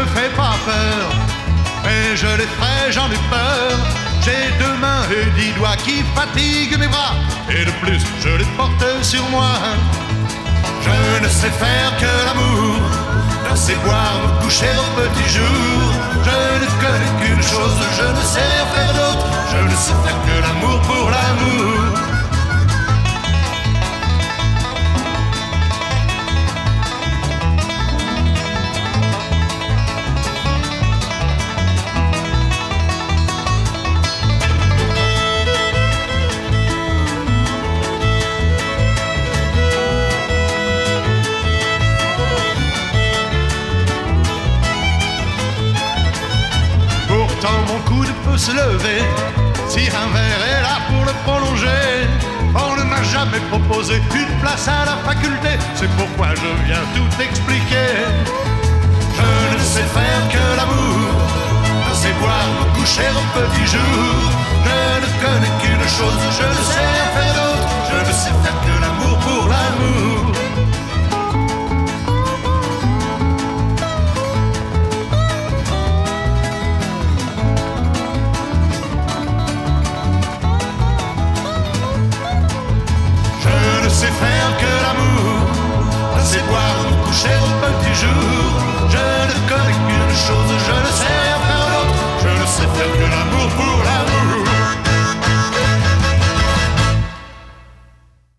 me fais pas peur, mais je l'effraie, j'en ai peur. J'ai 2 mains et 10 doigts qui fatiguent mes bras, et de plus je les porte sur moi. Je ne sais faire que l'amour, danser, boire, me coucher au petit jour. Je ne connais qu'une chose, je ne sais rien faire d'autre. Je ne sais faire que l'amour pour l'amour. Mon coude peut se lever si un verre est là pour le prolonger. On ne m'a jamais proposé une place à la faculté, c'est pourquoi je viens tout expliquer. Je ne sais faire que l'amour, danser, boire, me coucher au petit jour. Je ne connais qu'une chose, je ne sais rien faire d'autre. Je ne sais faire que l'amour pour l'amour. Je ne sais faire que l'amour, danser, boire, me coucher au